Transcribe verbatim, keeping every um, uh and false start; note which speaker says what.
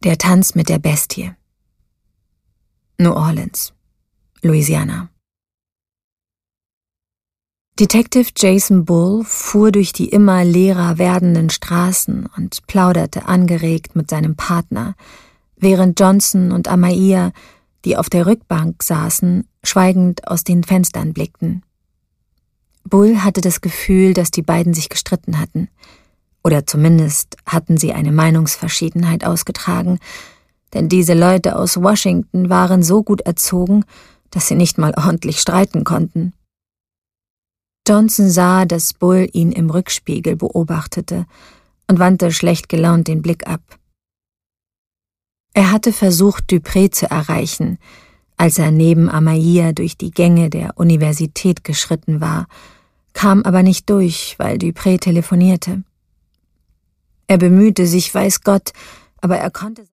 Speaker 1: Der Tanz mit der Bestie. New Orleans, Louisiana. Detective Jason Bull fuhr durch die immer leerer werdenden Straßen und plauderte angeregt mit seinem Partner, während Johnson und Amaya, die auf der Rückbank saßen, schweigend aus den Fenstern blickten. Bull hatte das Gefühl, dass die beiden sich gestritten hatten. Oder zumindest hatten sie eine Meinungsverschiedenheit ausgetragen, denn diese Leute aus Washington waren so gut erzogen, dass sie nicht mal ordentlich streiten konnten. Johnson sah, dass Bull ihn im Rückspiegel beobachtete und wandte schlecht gelaunt den Blick ab. Er hatte versucht, Dupré zu erreichen, als er neben Amaya durch die Gänge der Universität geschritten war, kam aber nicht durch, weil Dupré telefonierte. Er bemühte sich, weiß Gott, aber er konnte